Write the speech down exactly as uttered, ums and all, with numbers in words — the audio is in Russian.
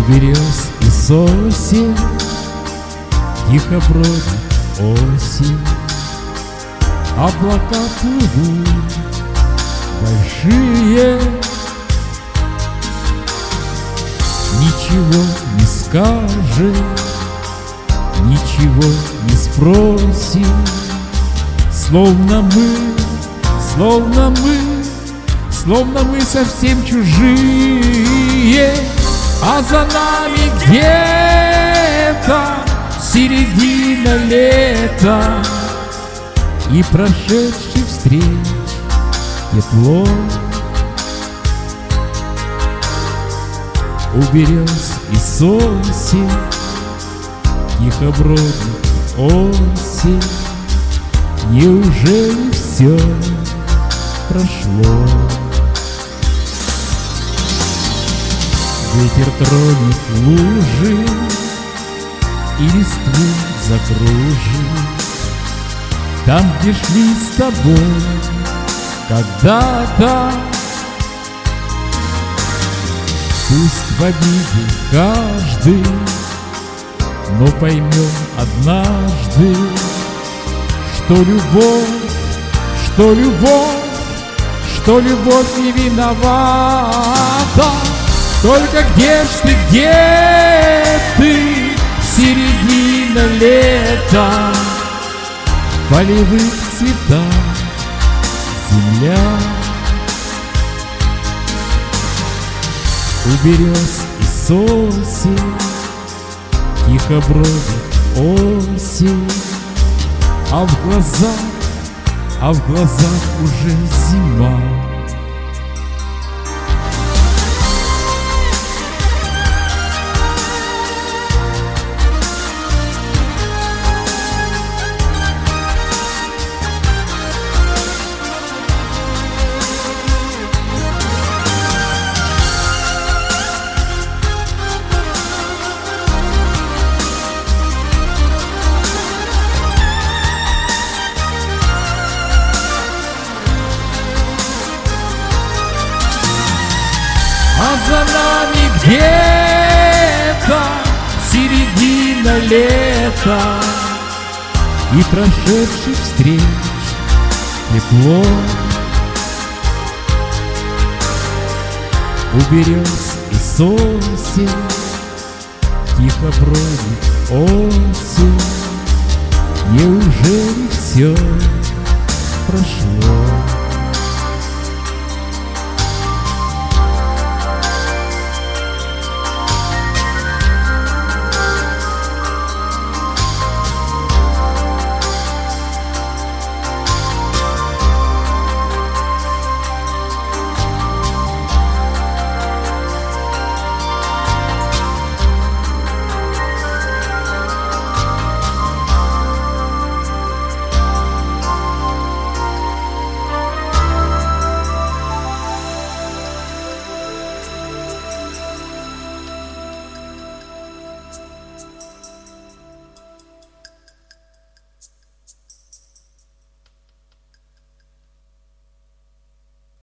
берез и сосен тихо бродит осень. Облака плывут большие, ничего не скажет, ничего не спросит. Словно мы, словно мы, словно мы совсем чужие, а за нами где-то середина лета и прошедший встреч тепло. У берез и сосен тихо бродит осень. Неужели все прошло? Ветер тронет лужи и листву закружит там, где шли с тобой когда-то. Пусть в обиде каждый, но поймем однажды, что любовь, что любовь, что любовь не виновата. Только где ж ты, где ты, середина лета, в полевых цветах земля. У берез и сосен тихо бродит осень, а в глазах, а в глазах уже зима. А за нами где-то середина лета и прошедших встреч тепло. У берез и сосен тихо бродит осень. Неужели все прошло?